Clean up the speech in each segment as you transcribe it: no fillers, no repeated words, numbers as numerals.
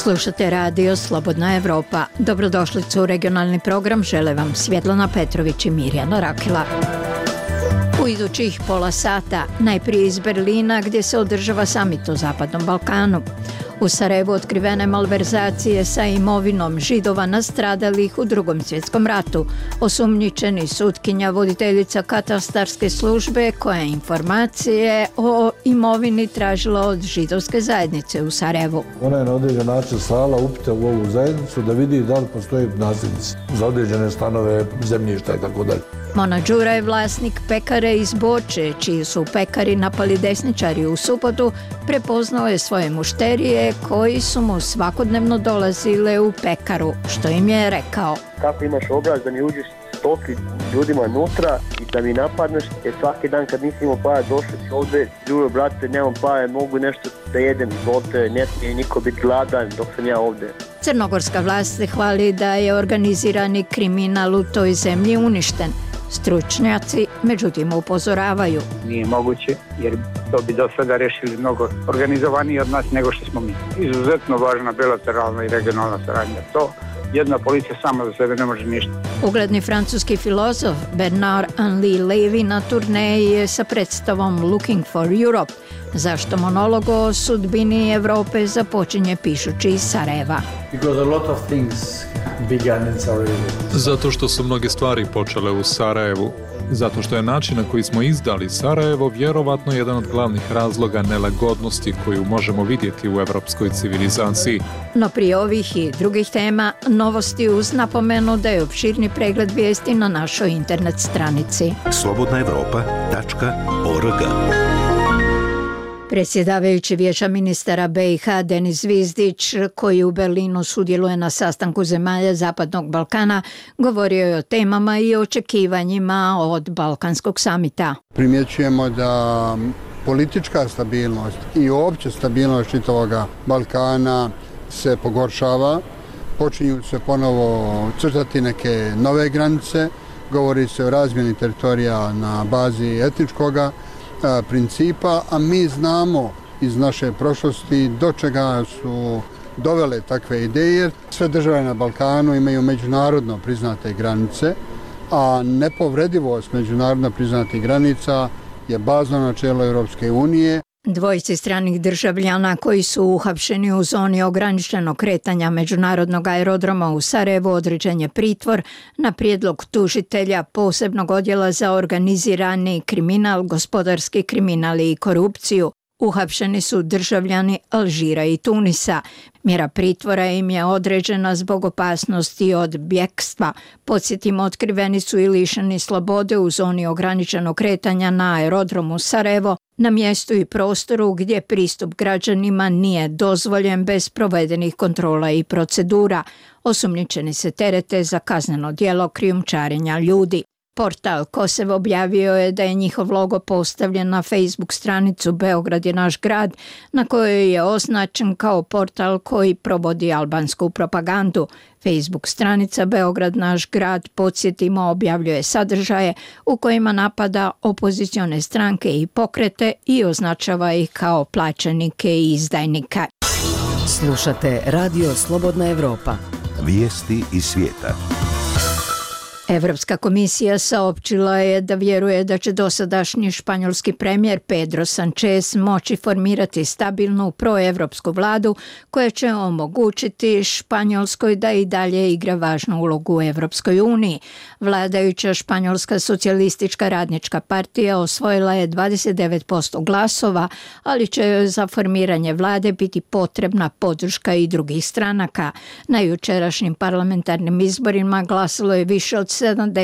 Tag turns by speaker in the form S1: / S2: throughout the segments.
S1: Slušate radio Slobodna Evropa. Dobrodošlicu u regionalni program, žele vam Svjetlana Petrović i Mirjana Rakila. U idućih pola sata, najprije iz Berlina gdje se održava samit o Zapadnom Balkanu. U Sarajevu otkrivene malverzacije sa imovinom Židova nastradalih u Drugom svjetskom ratu. Osumnjičeni sutkinja, voditeljica katastarske službe koja je informacije o imovini tražila od židovske zajednice u Sarajevu.
S2: Ona je na određen način slala upite u ovu zajednicu da vidi da li postoje nasljednici za određene stanove, zemljišta i tako dalje.
S1: Mona Đura je vlasnik pekare iz Boče, čiji su pekari napali desničari u subotu, prepoznao je svoje mušterije koji su mu svakodnevno dolazile u pekaru, što im je rekao.
S3: Kako imaš obraz da mi uđeš stoki ljudima unutra i da mi napadneš, jer svaki dan kad nisi imao para došao si ovdje, Đuro brate, nemam para, mogu nešto da jedem, izvolite, ne smije niko biti gladan dok sam ja ovdje.
S1: Crnogorska vlast se hvali da je organizirani kriminal u toj zemlji uništen. Stručnjaci, međutim, upozoravaju.
S4: Nije moguće, jer to bi do sada rešili mnogo organizovaniji od nas nego što smo mi. Izuzetno važna bilateralna i regionalna saradnja. To jedna policija sama za sebe ne može ništa.
S1: Ugledni francuski filozof Bernard-Henri Lévy na turneji je sa predstavom Looking for Europe, zašto monolog o sudbini Evrope započinje pišući iz Sarajeva.
S5: Zato što su mnoge stvari počele u Sarajevu. Zato što je način na koji smo izdali Sarajevo vjerovatno jedan od glavnih razloga nelagodnosti koju možemo vidjeti u evropskoj civilizaciji.
S1: No prije ovih i drugih tema, novosti uz napomenu da je opširni pregled vijesti na našoj internet stranici.
S6: slobodnaevropa.org.
S1: Predsjedavajući Vijeća ministara BiH Denis Zvizdić, koji u Berlinu sudjeluje na sastanku zemalja Zapadnog Balkana, govorio je o temama i očekivanjima od Balkanskog samita.
S7: Primjećujemo da politička stabilnost i uopće stabilnost čitavog Balkana se pogoršava. Počinju se ponovo crtati neke nove granice, govori se o razmjeni teritorija na bazi etničkoga principa, a mi znamo iz naše prošlosti do čega su dovele takve ideje. Sve države na Balkanu imaju međunarodno priznate granice, a nepovredivost međunarodno priznatih granica je bazno načelo Europske unije.
S1: Dvojici stranih državljana koji su uhapšeni u zoni ograničenog kretanja međunarodnog aerodroma u Sarajevu određen je pritvor na prijedlog tužitelja posebnog odjela za organizirani kriminal, gospodarski kriminal i korupciju. Uhapšeni su državljani Alžira i Tunisa. Mjera pritvora im je određena zbog opasnosti od bjekstva. Podsjetimo, otkriveni su i lišeni slobode u zoni ograničenog kretanja na aerodromu Sarajevo, na mjestu i prostoru gdje pristup građanima nije dozvoljen bez provedenih kontrola i procedura. Osumnjičeni se terete za kazneno djelo krijumčarenja ljudi. Portal Kosev objavio je da je njihov logo postavljen na Facebook stranicu Beograd je naš grad, na kojoj je označen kao portal koji provodi albansku propagandu. Facebook stranica Beograd naš grad, podsjetimo, objavljuje sadržaje u kojima napada opozicione stranke i pokrete i označava ih kao plaćenike i izdajnika.
S8: Slušate radio Slobodna Evropa.
S6: Vijesti iz svijeta.
S1: Evropska komisija saopćila je da vjeruje da će dosadašnji španjolski premijer Pedro Sánchez moći formirati stabilnu proevropsku vladu koja će omogućiti Španjolskoj da i dalje igra važnu ulogu u Evropskoj uniji. Vladajuća Španjolska socijalistička radnička partija osvojila je 29% glasova, ali će joj za formiranje vlade biti potrebna podrška i drugih stranaka. Na jučerašnjim parlamentarnim izborima glasalo je više od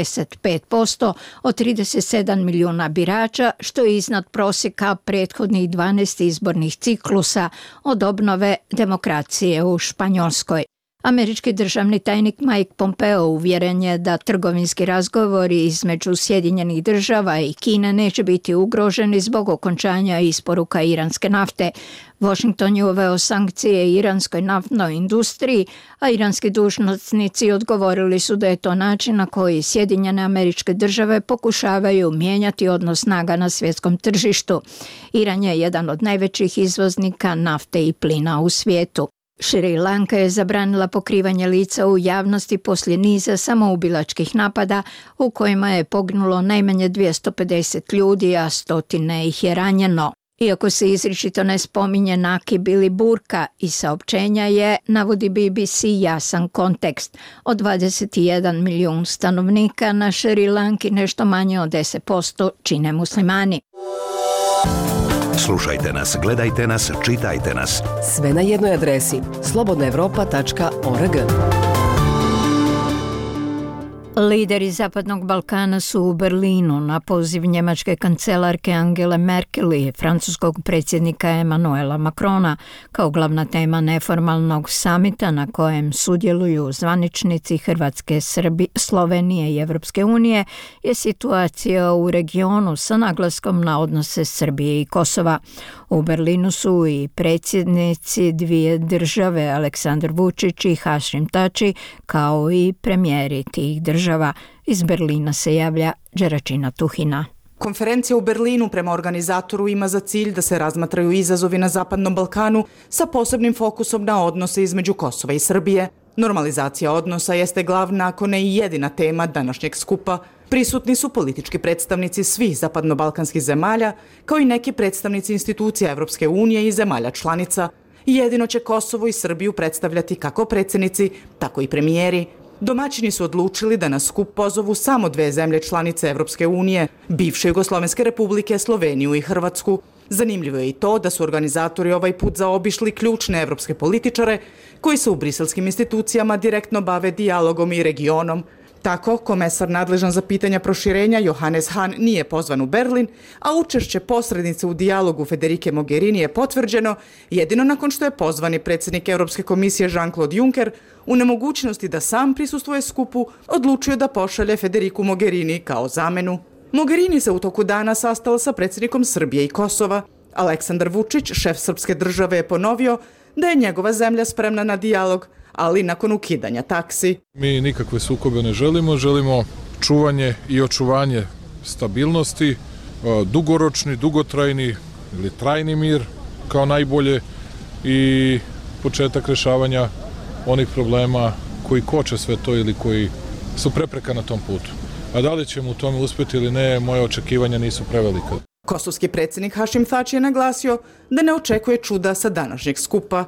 S1: 75% od 37 milijuna birača, što je iznad prosjeka prethodnih 12 izbornih ciklusa od obnove demokracije u Španjolskoj. Američki državni tajnik Mike Pompeo uvjeren je da trgovinski razgovori između Sjedinjenih država i Kine neće biti ugroženi zbog okončanja isporuka iranske nafte. Washington je uveo sankcije iranskoj naftnoj industriji, a iranski dužnosnici odgovorili su da je to način na koji Sjedinjene Američke Države pokušavaju mijenjati odnos snaga na svjetskom tržištu. Iran je jedan od najvećih izvoznika nafte i plina u svijetu. Šri Lanka je zabranila pokrivanje lica u javnosti poslije niza samoubilačkih napada u kojima je poginulo najmanje 250 ljudi, a stotine ih je ranjeno. Iako se izričito ne spominje nakib ili burka, i saopćenja je, navodi BBC, jasan kontekst. Od 21 milijun stanovnika na Šri Lanki nešto manje od 10% čine muslimani.
S6: Slušajte nas, gledajte nas, čitajte nas.
S8: Sve na jednoj adresi slobodnaevropa.org.
S1: Lideri Zapadnog Balkana su u Berlinu na poziv njemačke kancelarke Angele Merkel i francuskog predsjednika Emmanuela Macrona kao glavna tema neformalnog samita na kojem sudjeluju zvaničnici Hrvatske, Slovenije i Evropske unije je situacija u regionu sa naglaskom na odnose Srbije i Kosova. U Berlinu su i predsjednici dvije države Aleksandar Vučić i Hašim Tači kao i premijeri tih država. Iz Berlina se javlja Đeračina Tuhina.
S9: Konferencija u Berlinu prema organizatoru ima za cilj da se razmatraju izazovi na Zapadnom Balkanu sa posebnim fokusom na odnose između Kosova i Srbije. Normalizacija odnosa jeste glavna, ako ne i jedina tema današnjeg skupa. Prisutni su politički predstavnici svih zapadnobalkanskih zemalja, kao i neki predstavnici institucija Evropske unije i zemalja članica. Jedino će Kosovo i Srbiju predstavljati kako predsjednici, tako i premijeri. Domaćini su odlučili da na skup pozovu samo dve zemlje članice Evropske unije, bivše Jugoslovenske republike, Sloveniju i Hrvatsku. Zanimljivo je i to da su organizatori ovaj put zaobišli ključne evropske političare koji se u briselskim institucijama direktno bave dijalogom i regionom. Tako, komesar nadležan za pitanja proširenja Johannes Hahn nije pozvan u Berlin, a učešće posrednice u dijalogu Federike Mogherini je potvrđeno jedino nakon što je pozvani predsjednik Europske komisije Jean-Claude Juncker u nemogućnosti da sam prisustvuje skupu odlučio da pošalje Federiku Mogherini kao zamenu. Mogherini se u toku dana sastala sa predsjednikom Srbije i Kosova. Aleksandar Vučić, šef srpske države, je ponovio da je njegova zemlja spremna na dijalog, ali nakon ukidanja taksi.
S5: Mi nikakve sukobe ne želimo, želimo čuvanje i očuvanje stabilnosti, dugoročni, dugotrajni ili trajni mir kao najbolje i početak rješavanja onih problema koji koče sve to ili koji su prepreka na tom putu. A da li ćemo u tome uspjeti ili ne, moje očekivanja nisu prevelika.
S9: Kosovski predsjednik Hašim Tači je naglasio da ne očekuje čuda sa današnjeg skupa.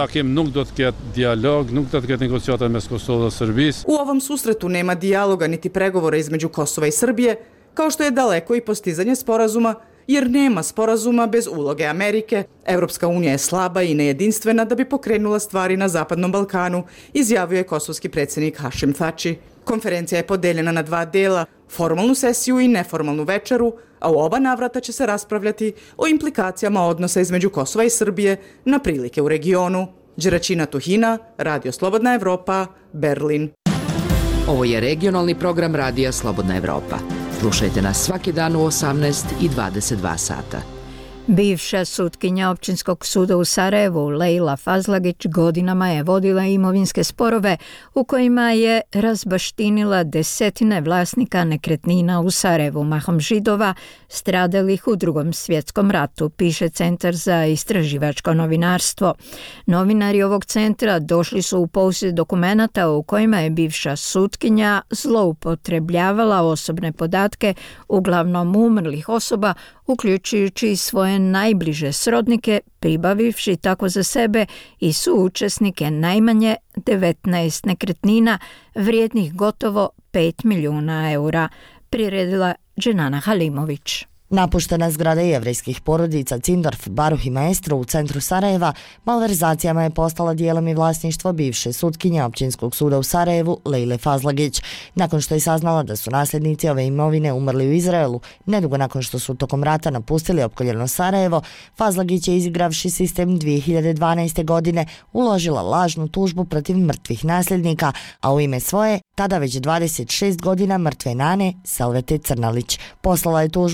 S9: U ovom susretu nema dijaloga niti pregovora između Kosova i Srbije, kao što je daleko i postizanje sporazuma, jer nema sporazuma bez uloge Amerike. Evropska unija je slaba i nejedinstvena da bi pokrenula stvari na Zapadnom Balkanu, izjavio je kosovski predsjednik Hašim Tači. Konferencija je podeljena na dva dela, formalnu sesiju i neformalnu večeru, a u oba navrata će se raspravljati o implikacijama odnosa između Kosova i Srbije na prilike u regionu. Đeračina Tuhina, Radio Slobodna Evropa, Berlin.
S8: Ovo je regionalni program Radija Slobodna Evropa. Slušajte nas svaki dan u 18 i 22 sata.
S1: Bivša sutkinja Općinskog suda u Sarajevu, Lejla Fazlagić, godinama je vodila imovinske sporove u kojima je razbaštinila desetine vlasnika nekretnina u Sarajevu, mahom Židova, stradalih u Drugom svjetskom ratu, piše Centar za istraživačko novinarstvo. Novinari ovog centra došli su u posjed dokumenata u kojima je bivša sutkinja zloupotrebljavala osobne podatke, uglavnom umrlih osoba, uključujući svoje najbliže srodnike, pribavivši tako za sebe i suučesnike najmanje 19 nekretnina vrijednih gotovo 5 milijuna eura, priredila Dženana Halimović.
S10: Napuštena zgrada jevrejskih porodica Cindorf, Baruh i Maestro u centru Sarajeva malverzacijama je postala dijelom i vlasništvo bivše sutkinje Općinskog suda u Sarajevu Lejle Fazlagić. Nakon što je saznala da su nasljednici ove imovine umrli u Izraelu, nedugo nakon što su tokom rata napustili opkoljeno Sarajevo, Fazlagić je, izigravši sistem 2012. godine, uložila lažnu tužbu protiv mrtvih nasljednika, a u ime svoje, tada već 26 godina mrtve nane, Selvete Crnalić. Poslala je tužbu na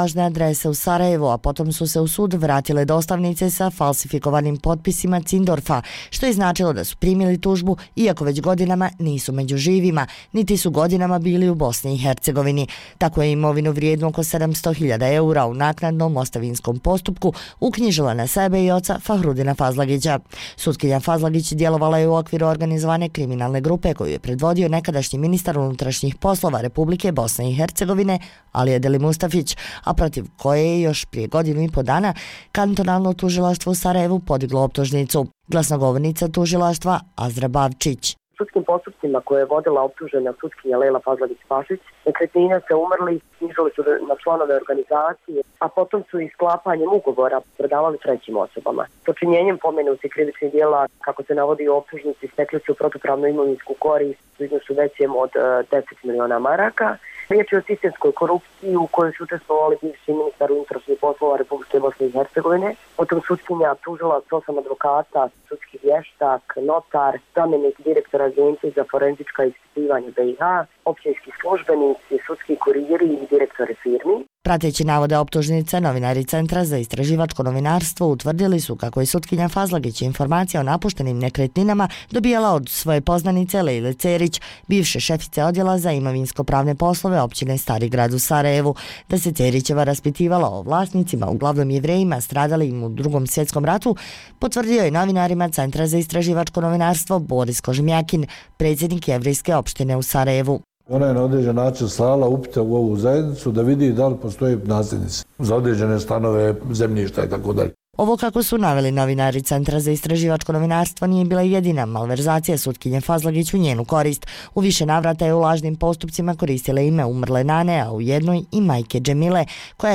S10: lažne adrese u Sarajevu, a potom su se u sud vratile dostavnice sa falsifikovanim potpisima Cindorfa, što je značilo da su primili tužbu, iako već godinama nisu među živima, niti su godinama bili u Bosni i Hercegovini. Tako je imovinu vrijednu oko 700.000 eura u naknadnom ostavinskom postupku uknjižila na sebe i oca Fahrudina Fazlagića. Sutkinja Fazlagić djelovala je u okviru organizovane kriminalne grupe koju je predvodio nekadašnji ministar unutrašnjih poslova Republike Bosne i Hercegovine Alija Deli Mustafić, a protiv koje je još prije godinu i po dana kantonalno tužilaštvo u Sarajevu podiglo optužnicu. Glasnogovornica tužilaštva Azra Bavčić.
S11: Sudskim postupcima koje je vodila optužena sutkinja Lejla Fazlagić-Pašić, nekretnine se umrli, knjižili su na članove organizacije, a potom su i sklapanjem ugovora prodavali trećim osobama. Počinjenjem pomenutih krivičnih djela, kako se navodi u optužnici, stekli su protupravnu imovinsku korist u iznosu većem od 10 miliona maraka. Riječ je o sistemskoj korupciji u kojoj su učestvovali bivši ministar unutrašnjih poslova Republike Bosne i Hercegovine, potom sutkinja tužila 8 advokata, sudski vještak, notar, zamjenik direktora Agencije za forenzička ispitivanja BiH, općinski službenici, sudski kuririji i direktori firmi.
S10: Prateći navode optužnice, novinari Centra za istraživačko novinarstvo utvrdili su kako je sutkinja Fazlagić informacija o napuštenim nekretninama dobijala od svoje poznanice Lejle Cerić, bivše šefice odjela za imovinsko-pravne poslove općine Stari grad u Sarajevu, da se Cerićeva raspitivala o vlasnicima, uglavnom Jevrejima stradalim u Drugom svjetskom ratu, potvrdio je novinarima Centra za istraživačko novinarstvo Boris Kožmjakin, predsjednik Jevrejske opštine u Sarajevu.
S2: Ona je na određen način slala upite u ovu zajednicu da vidi da li postoje nasljednici za određene stanove, zemljišta i tako dalje.
S10: Ovo, kako su naveli novinari Centra za istraživačko novinarstvo, nije bila jedina malverzacija sutkinje Fazlagić u njenu korist. U više navrata je u lažnim postupcima koristila ime umrle nane, a u jednoj i majke Džemile, koja je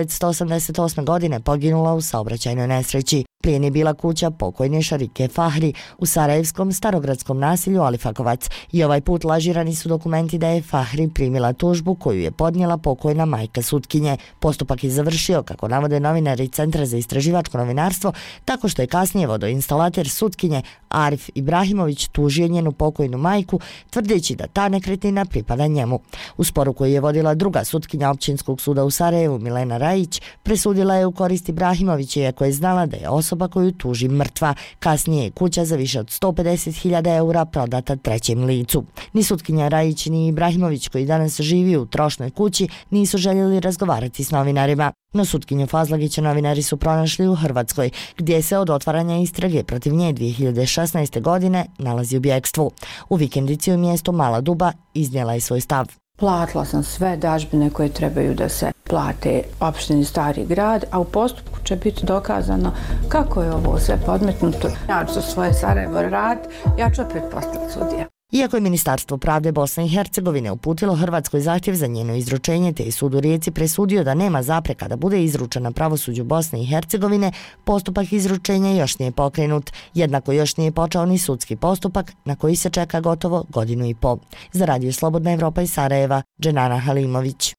S10: 1988. godine poginula u saobraćajnoj nesreći. Plijen je bila kuća pokojne Šarike Fahri u sarajevskom starogradskom nasilju Alifakovac i ovaj put lažirani su dokumenti da je Fahri primila tužbu koju je podnijela pokojna majka sutkinje. Postupak je završio, kako navode novinari Centra za istraživačko novinarstvo, tako što je kasnije vodoinstalater sutkinje Arif Ibrahimović tužio njenu pokojnu majku, tvrdeći da ta nekretnina pripada njemu. U sporu koji je vodila druga sutkinja općinskog suda u Sarajevu, Milena Rajić, presudila je u korist Ibrahimovića, iako je znala da je osoba koju tuži mrtva. Kasnije je kuća za više od 150.000 eura prodata trećem licu. Ni sutkinja Rajić ni Ibrahimović, koji danas živi u trošnoj kući, nisu željeli razgovarati s novinarima. No sutkinju Fazlagića novinari su pronašli u Hrvatskoj, gdje se od otvaranja istrage protiv nje 2016. godine nalazi u bjekstvu. U vikendici u mjestu Mala Duba iznijela je svoj stav.
S12: Platila sam sve dažbine koje trebaju da se plate opštini Stari grad, a u postupku će biti dokazano kako je ovo sve podmetnuto. Ja ću svoje Sarajevo rad, ja ću opet postati sudija.
S10: Iako je Ministarstvo pravde Bosne i Hercegovine uputilo Hrvatskoj zahtjev za njeno izručenje, te je sud u Rijeci presudio da nema zapreka da bude izručena pravosuđu Bosne i Hercegovine, postupak izručenja još nije pokrenut. Jednako još nije počeo ni sudski postupak, na koji se čeka gotovo godinu i po. Za Radio Slobodna Evropa iz Sarajeva, Dženana Halimović.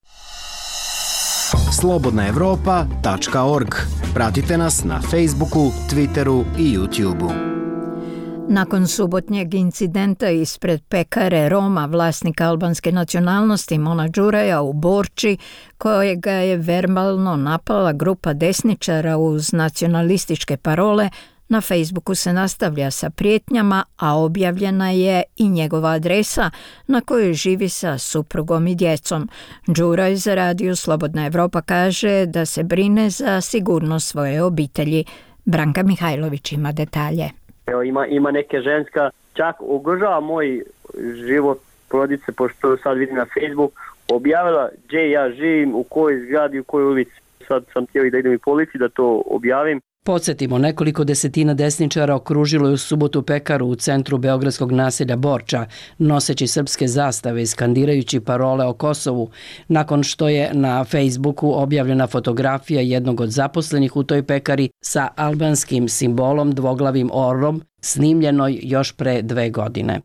S13: slobodnaevropa.org. Pratite nas na Facebooku, Twitteru i YouTubeu.
S1: Nakon subotnjeg incidenta ispred pekare Roma, vlasnika albanske nacionalnosti Mona Đuraja u Borči, kojega je verbalno napala grupa desničara uz nacionalističke parole, na Facebooku se nastavlja sa prijetnjama, a objavljena je i njegova adresa na kojoj živi sa suprugom i djecom. Đuraj za Radio Slobodna Evropa kaže da se brine za sigurnost svoje obitelji. Branka Mihajlović ima detalje.
S3: Evo, ima neke ženska, čak ugrožava moj život porodice, pošto sad vidim na Facebook, objavila gdje ja živim, u kojoj zgradi, u kojoj ulici. Sad sam htio da idem i policiji da to objavim.
S14: Podsjetimo, nekoliko desetina desničara okružilo je u subotu pekaru u centru beogradskog naselja Borča, noseći srpske zastave i skandirajući parole o Kosovu, nakon što je na Facebooku objavljena fotografija jednog od zaposlenih u toj pekari sa albanskim simbolom dvoglavim orlom, snimljenoj još pre 2 godine.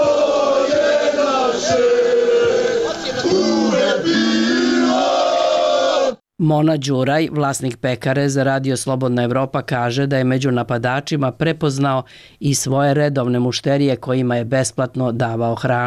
S14: Mona Đuraj, vlasnik pekare za Radio Slobodna Evropa, kaže da je među napadačima prepoznao i svoje redovne mušterije kojima je besplatno davao hranu.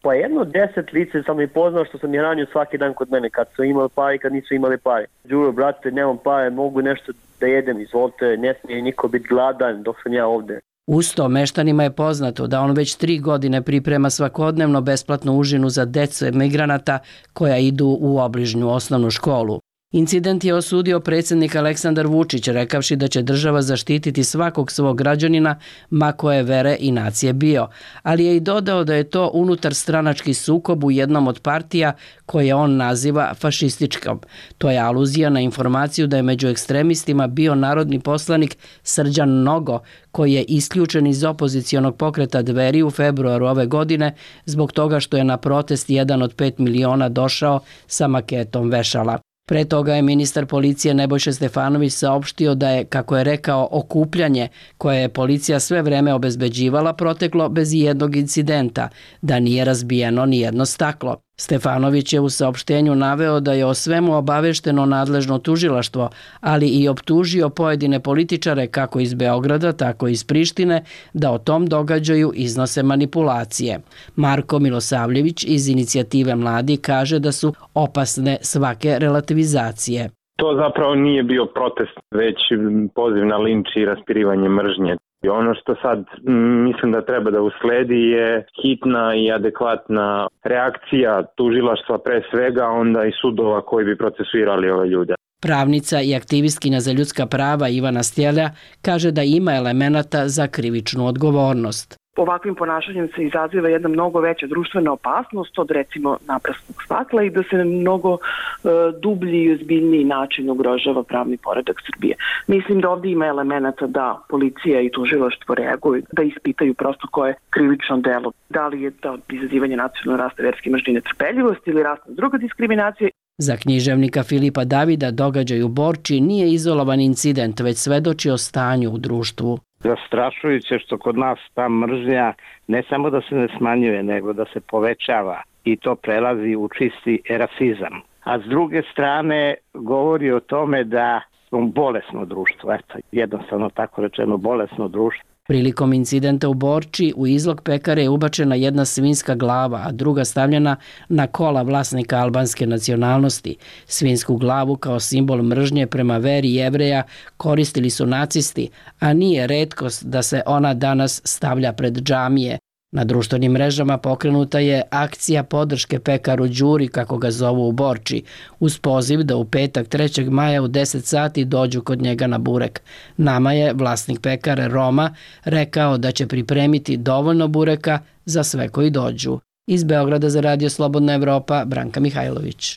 S3: Pa jedno 10 lice sam i poznao što sam je ranio svaki dan kod mene, kad su imali pare i kad nisu imali pare. Đuro, brate, nemam pare, mogu nešto da jedem, izvolite, ne smije niko biti gladan dok sam ja ovde.
S14: Uz to, meštanima je poznato da on već 3 godine priprema svakodnevno besplatnu užinu za decu migranata koja idu u obližnju osnovnu školu. Incident je osudio predsjednik Aleksandar Vučić, rekavši da će država zaštititi svakog svog građanina, ma koje vere i nacije bio, ali je i dodao da je to unutar stranački sukob u jednom od partija koje on naziva fašističkom. To je aluzija na informaciju da je među ekstremistima bio narodni poslanik Srđan Nogo, koji je isključen iz opozicionog pokreta Dveri u februaru ove godine zbog toga što je na protest 1 od 5 miliona došao sa maketom vešala. Pre toga je ministar policije Nebojša Stefanović saopštio da je, kako je rekao, okupljanje koje je policija sve vreme obezbeđivala proteklo bez jednog incidenta, da nije razbijeno ni jedno staklo. Stefanović je u saopštenju naveo da je o svemu obavešteno nadležno tužilaštvo, ali i optužio pojedine političare kako iz Beograda, tako i iz Prištine, da o tom događaju iznose manipulacije. Marko Milosavljević iz Inicijative Mladi kaže da su opasne svake relativizacije.
S15: To zapravo nije bio protest, već poziv na linč i raspirivanje mržnje. I ono što sad mislim da treba da usledi je hitna i adekvatna reakcija tužilaštva pre svega, onda i sudova koji bi procesuirali ove ljude.
S14: Pravnica i aktivistkinja za ljudska prava Ivana Stjelja kaže da ima elemenata za krivičnu odgovornost.
S16: Ovakvim ponašanjem se izaziva jedna mnogo veća društvena opasnost od recimo naprasnog stakla i da se mnogo dublji i ozbiljniji način ugrožava pravni poredak Srbije. Mislim da ovdje ima elemenata da policija i tužilaštvo reaguju, da ispitaju prosto koje je krivično delo. Da li je to izazivanje nacionalnog rasta verske mržnje, netrpeljivosti ili rasna druga diskriminacija.
S14: Za književnika Filipa Davida događaj u Borči nije izolovan incident, već svedoči o stanju u društvu.
S17: Zastrašujuće što kod nas ta mržnja ne samo da se ne smanjuje, nego da se povećava i to prelazi u čisti rasizam. A s druge strane govori o tome da smo bolesno društvo, jednostavno tako rečeno bolesno društvo.
S14: Prilikom incidenta u Borči u izlog pekare je ubačena jedna svinjska glava, a druga stavljena na kola vlasnika albanske nacionalnosti. Svinjsku glavu kao simbol mržnje prema veri Jevreja koristili su nacisti, a nije retkost da se ona danas stavlja pred džamije. Na društvenim mrežama pokrenuta je akcija podrške pekaru Đuri, kako ga zovu u Borči, uz poziv da u petak 3. maja u 10 sati dođu kod njega na burek. Nama je vlasnik pekare Roma rekao da će pripremiti dovoljno bureka za sve koji dođu. Iz Beograda za Radio Slobodna Evropa, Branka Mihajlović.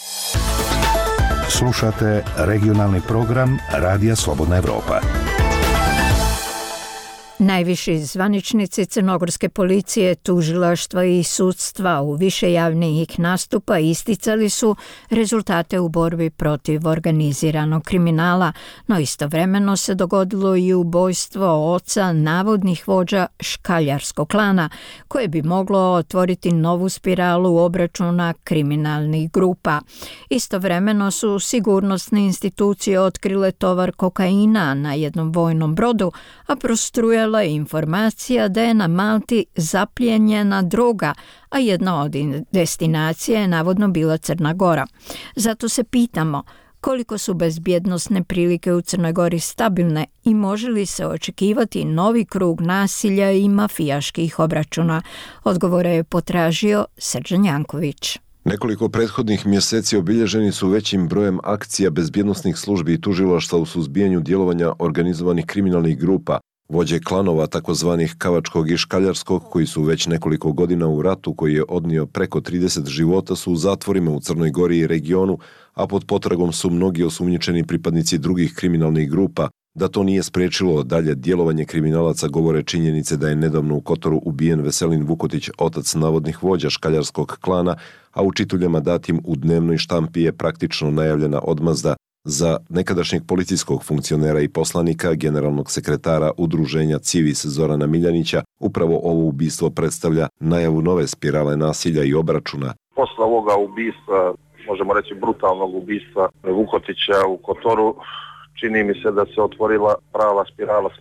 S6: Slušate regionalni program Radija Slobodna Evropa.
S1: Najviši zvaničnici crnogorske policije, tužilaštva i sudstva u više javnih nastupa isticali su rezultate u borbi protiv organiziranog kriminala, no istovremeno se dogodilo i ubojstvo oca navodnih vođa škaljarskog klana, koje bi moglo otvoriti novu spiralu obračuna kriminalnih grupa. Istovremeno su sigurnosne institucije otkrile tovar kokaina na jednom vojnom brodu, a prostrujala je informacija da je na Malti zaplijenjena droga, a jedna od destinacija je navodno bila Crna Gora. Zato se pitamo koliko su bezbjednosne prilike u Crnoj Gori stabilne i može li se očekivati novi krug nasilja i mafijaških obračuna. Odgovore je potražio Srđan Janković.
S18: Nekoliko prethodnih mjeseci obilježeni su većim brojem akcija bezbjednosnih službi i tužilaštva u suzbijanju djelovanja organizovanih kriminalnih grupa, vođe klanova takozvanih Kavačkog i Škaljarskog, koji su već nekoliko godina u ratu koji je odnio preko 30 života, su u zatvorima u Crnoj Gori i regionu, a pod potragom su mnogi osumnjičeni pripadnici drugih kriminalnih grupa. Da to nije spriječilo dalje djelovanje kriminalaca govore činjenice da je nedavno u Kotoru ubijen Veselin Vukotić, otac navodnih vođa Škaljarskog klana, a u čituljama datim u dnevnoj štampi je praktično najavljena odmazda za nekadašnjeg policijskog funkcionera i poslanika, generalnog sekretara udruženja Civis Zorana Miljanića. Upravo ovo ubistvo predstavlja najavu nove spirale nasilja i obračuna.
S19: Posle ovoga ubistva, možemo reći brutalnog ubistva Vukotića u Kotoru, čini mi se da se otvorila prava spirala smrti.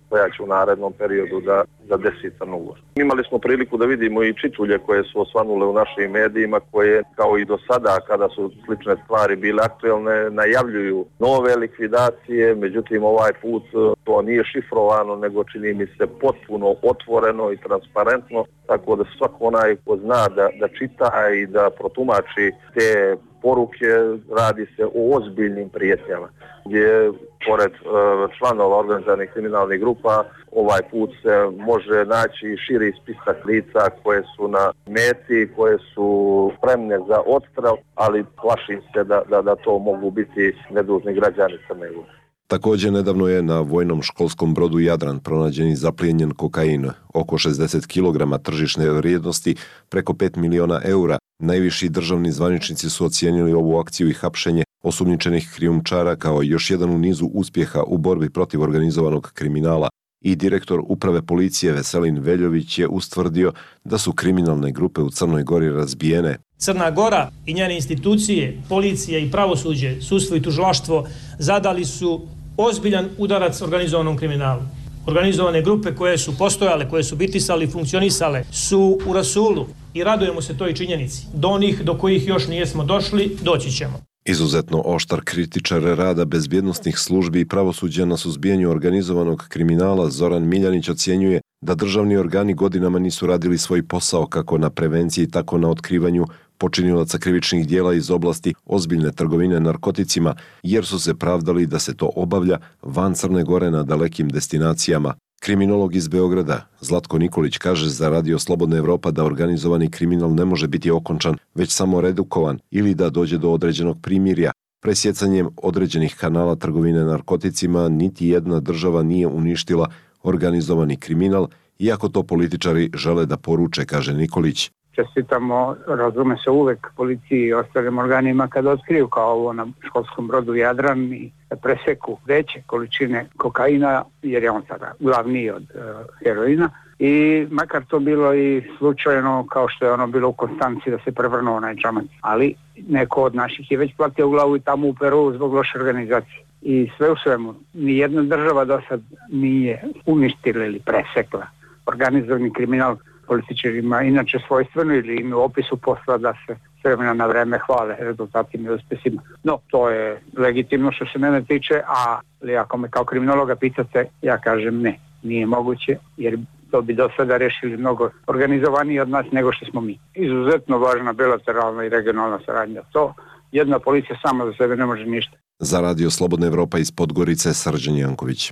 S19: koja će u narednom periodu da desi Crnogoru. Imali smo priliku da vidimo i čitulje koje su osvanule u našim medijima, koje kao i do sada kada su slične stvari bile aktuelne najavljuju nove likvidacije, međutim ovaj put to nije šifrovano nego čini mi se potpuno otvoreno i transparentno, tako da svako onaj ko zna da čita i da protumači te poruke, radi se o ozbiljnim prijetnjama, gdje pored članova organizovanih kriminalnih grupa ovaj put se može naći širi spisak lica koje su na meti, koje su spremne za odstrel, ali plašim se da to mogu biti nedužni građani Crne Gore.
S18: Također nedavno je na vojnom školskom brodu Jadran pronađen i zaplijenjen kokain, oko 60 kg tržišne vrijednosti, preko 5 miliona eura. Najviši državni zvaničnici su ocijenili ovu akciju i hapšenje osumnjičenih krijumčara kao još jedan u nizu uspjeha u borbi protiv organizovanog kriminala. I direktor uprave policije Veselin Veljović je ustvrdio da su kriminalne grupe u Crnoj Gori razbijene.
S20: Crna Gora i njene institucije, policija i pravosuđe, sudstvo i tužilaštvo zadali su ozbiljan udarac organizovanom kriminalu. Organizovane grupe koje su postojale, koje su bitisale i funkcionisale su u rasulu i radujemo se toj činjenici. Do onih do kojih još nijesmo došli, doći ćemo.
S18: Izuzetno oštar kritičar rada bezbjednosnih službi i pravosuđa na suzbijanju organizovanog kriminala Zoran Miljanić ocjenjuje da državni organi godinama nisu radili svoj posao kako na prevenciji, tako na otkrivanju počinilaca krivičnih dijela iz oblasti ozbiljne trgovine narkoticima, jer su se pravdali da se to obavlja van Crne Gore na dalekim destinacijama. Kriminolog iz Beograda Zlatko Nikolić kaže za Radio Slobodna Evropa da organizovani kriminal ne može biti okončan, već samo redukovan ili da dođe do određenog primirja. Presjecanjem određenih kanala trgovine narkoticima niti jedna država nije uništila organizovani kriminal, iako to političari žele da poruče, kaže Nikolić.
S4: Čestitamo, razume se, uvek policiji i ostalim organima kada otkriju kao ovo na školskom brodu Jadran i preseku veće količine kokaina, jer je on sada glavniji od heroina. I makar to bilo i slučajno, kao što je ono bilo u Konstanci da se prevrnuo onaj džamac. Ali neko od naših je već platio u glavu i tamo u Peru zbog loše organizacije. I sve u svemu, nijedna država do sad nije uništila ili presekla organizovani kriminal. Političarima inače svojstveno ili im u opisu posla da se s vremena na vreme hvale rezultatima i uspjesima. No, to je legitimno što se mene tiče, ali ako me kao kriminologa pitate, ja kažem ne, nije moguće, jer to bi do sada rešili mnogo organizovaniji od nas nego što smo mi. Izuzetno važna bilateralna i regionalna saradnja. To jedna policija sama za sebe ne može ništa.
S18: Za Radio Slobodna Evropa iz Podgorice, Srđan Janković.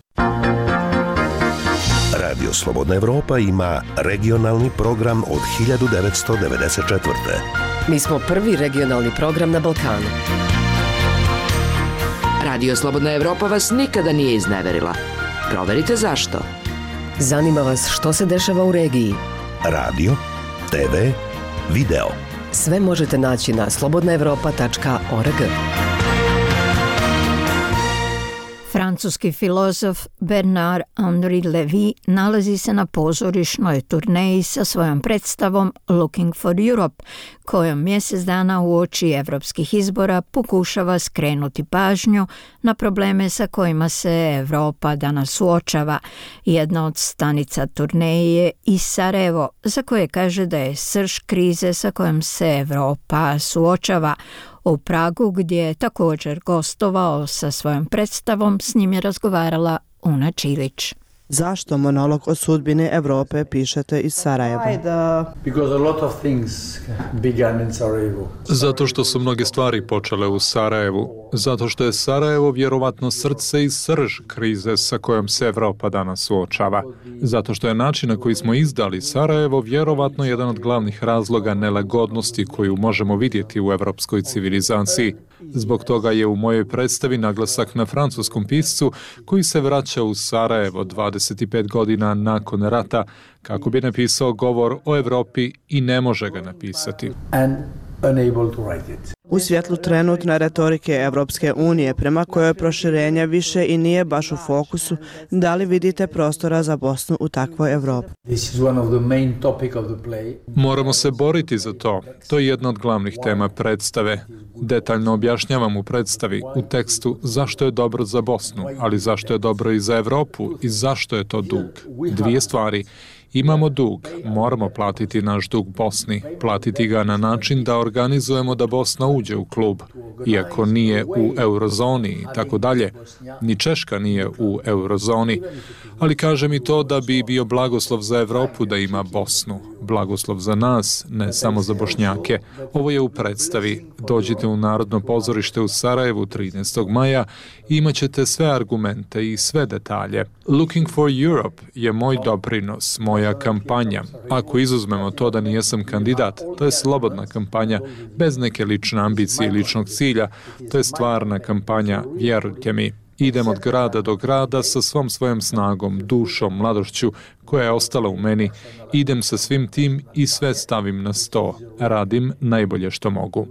S6: Radio Slobodna Evropa ima regionalni program od 1994.
S8: Mi smo prvi regionalni program na Balkanu. Radio Slobodna Evropa vas nikada nije izneverila. Proverite zašto. Zanima vas što se dešava u regiji.
S6: Radio, TV, video.
S8: Sve možete naći na slobodnaevropa.org.
S1: Francuski filozof Bernard-Henri Lévy nalazi se na pozorišnoj turneji sa svojom predstavom Looking for Europe, kojom mjesec dana uoči evropskih izbora pokušava skrenuti pažnju na probleme sa kojima se Evropa danas suočava. Jedna od stanica turneje je i Sarajevo, za koje kaže da je srž krize sa kojom se Evropa suočava. U Pragu, gdje je također gostovao sa svojom predstavom, s njim je razgovarala Una Čilić.
S21: Zašto monolog o sudbini Evrope pišete iz Sarajeva?
S5: Zato što su mnoge stvari počele u Sarajevu. Zato što je Sarajevo vjerovatno srce i srž krize sa kojom se Evropa danas suočava. Zato što je način na koji smo izdali Sarajevo vjerovatno jedan od glavnih razloga nelagodnosti koju možemo vidjeti u evropskoj civilizaciji. Zbog toga je u mojoj predstavi naglasak na francuskom piscu koji se vraća u Sarajevo 25 godina nakon rata kako bi napisao govor o Evropi i ne može ga napisati.
S21: U svjetlu trenutne retorike Evropske unije, prema kojoj proširenje više i nije baš u fokusu, da li vidite prostora za Bosnu u takvoj Evropi?
S5: Moramo se boriti za to. To je jedna od glavnih tema predstave. Detaljno objašnjavam u predstavi, u tekstu, zašto je dobro za Bosnu, ali zašto je dobro i za Evropu i zašto je to dug. Dvije stvari. Imamo dug, moramo platiti naš dug Bosni, platiti ga na način da organizujemo da Bosna uđe u klub, iako nije u eurozoni i tako dalje. Ni Češka nije u eurozoni, ali kaže mi to da bi bio blagoslov za Evropu da ima Bosnu. Blagoslov za nas, ne samo za Bošnjake. Ovo je u predstavi. Dođite u Narodno pozorište u Sarajevu 13. maja i imat ćete sve argumente i sve detalje. Looking for Europe je moj doprinos, moja kampanja. Ako izuzmemo to da nijesam kandidat, to je slobodna kampanja, bez neke lične ambicije i ličnog cilja. To je stvarna kampanja, vjerujte mi. Idem od grada do grada sa svom svojom snagom, dušom, mladošću koja je ostala u meni. Idem sa svim tim i sve stavim na sto. Radim najbolje što mogu.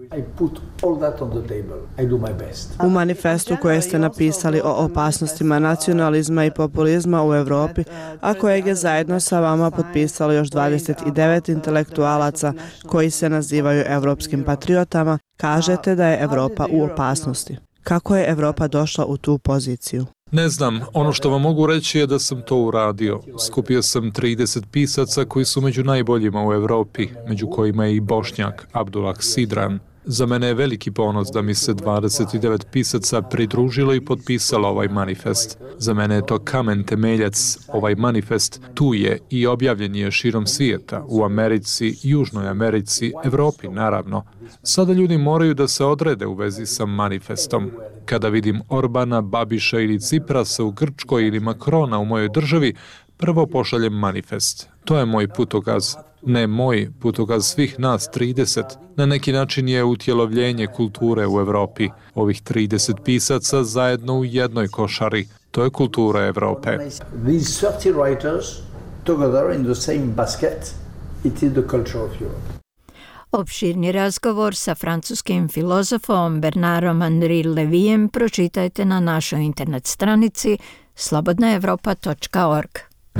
S21: U manifestu koje ste napisali o opasnostima nacionalizma i populizma u Evropi, a kojeg je zajedno sa vama potpisalo još 29 intelektualaca koji se nazivaju evropskim patriotama, kažete da je Evropa u opasnosti. Kako je Evropa došla u tu poziciju?
S5: Ne znam, ono što vam mogu reći je da sam to uradio. Skupio sam 30 pisaca koji su među najboljima u Evropi, među kojima je i Bošnjak Abdullah Sidran. Za mene je veliki ponos da mi se 29 pisaca pridružilo i potpisalo ovaj manifest. Za mene je to kamen temeljac, ovaj manifest tu je i objavljen je širom svijeta, u Americi, Južnoj Americi, Evropi naravno. Sada ljudi moraju da se odrede u vezi sa manifestom. Kada vidim Orbana, Babiša ili Ciprasa u Grčkoj ili Makrona u mojoj državi, prvo pošaljem manifest. To je moj putokaz. Ne moj, putokaz svih nas 30. Na neki način je utjelovljenje kulture u Evropi. Ovih 30 pisaca zajedno u jednoj košari. To je kultura Evrope.
S2: These 30 writers together in the same basket, it is the culture of Europe.
S1: Opširni razgovor sa francuskim filozofom Bernardom Henri Levijem pročitajte na našoj internet stranici slobodnaevropa.org.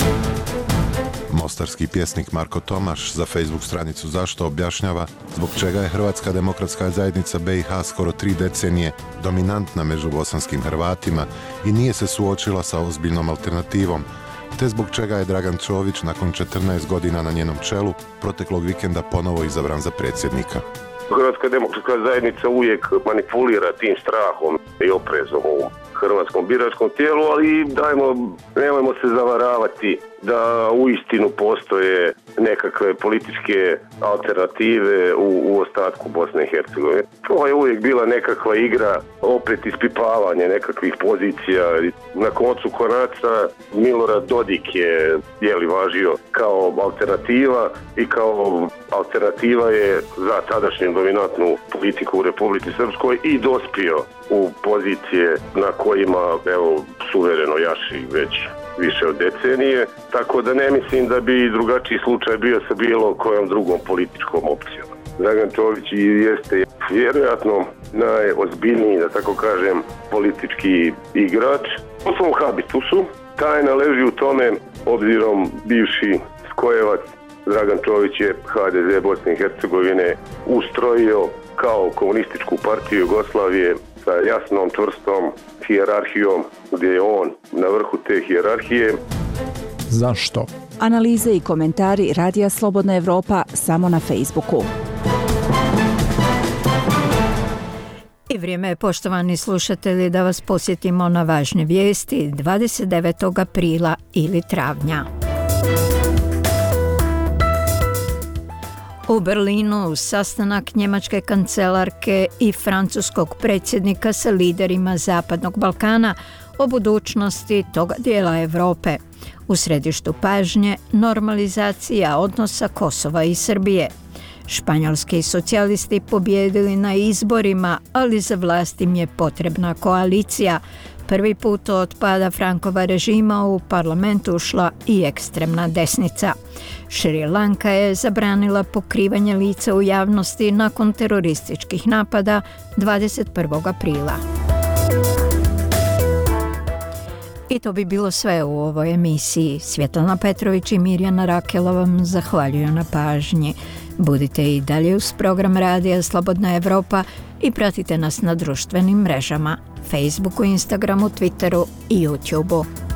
S7: Mostarski pjesnik Marko Tomaš za Facebook stranicu Zašto objašnjava zbog čega je Hrvatska demokratska zajednica BiH skoro 3 decenije dominantna među bosanskim Hrvatima i nije se suočila sa ozbiljnom alternativom, te zbog čega je Dragan Čović nakon 14 godina na njenom čelu proteklog vikenda ponovo izabran za predsjednika.
S22: Hrvatska demokratska zajednica uvijek manipulira tim strahom i oprezom u hrvatskom biračkom tijelu, ali nemojmo se zavaravati da uistinu postoje nekakve političke alternative u ostatku Bosne i Hercegovine. To je uvijek bila nekakva igra, opet ispipavanje nekakvih pozicija. Na koncu konaca Milorad Dodik je važio kao alternativa i kao alternativa je za tadašnju dominantnu politiku u Republici Srpskoj i dospio u pozicije na kojima suvereno jaši već više od decenije, tako da ne mislim da bi drugačiji slučaj bio sa bilo kojom drugom političkom opcijom. Dragan Čović jeste vjerojatno najozbiljniji, da tako kažem, politički igrač. U svom habitusu tajna leži u tome, obzirom bivši skojevac Dragan Čović je HDZ Bosne i Hercegovine ustrojio kao komunističku partiju Jugoslavije sa jasnom, čvrstom hijerarhijom, gdje je on na vrhu te hijerarhije.
S5: Zašto?
S23: Analize i komentari Radija Slobodna Evropa samo na Facebooku.
S1: I vrijeme je, poštovani slušatelji, da vas posjetimo na važne vijesti 29. aprila ili travnja. U Berlinu sastanak njemačke kancelarke i francuskog predsjednika sa liderima Zapadnog Balkana o budućnosti toga dijela Europe. U središtu pažnje normalizacija odnosa Kosova i Srbije. Španjolski socijalisti pobjedili na izborima, ali za vlast im je potrebna koalicija. prvi put od pada Frankova režima u parlamentu ušla i ekstremna desnica. Šri Lanka je zabranila pokrivanje lica u javnosti nakon terorističkih napada 21. aprila. I to bi bilo sve u ovoj emisiji. Svjetlana Petrović i Mirjana Rakela vam zahvaljuju na pažnji. Budite i dalje uz program Radija Slobodna Evropa i pratite nas na društvenim mrežama, Facebooku, Instagramu, Twitteru i YouTubeu.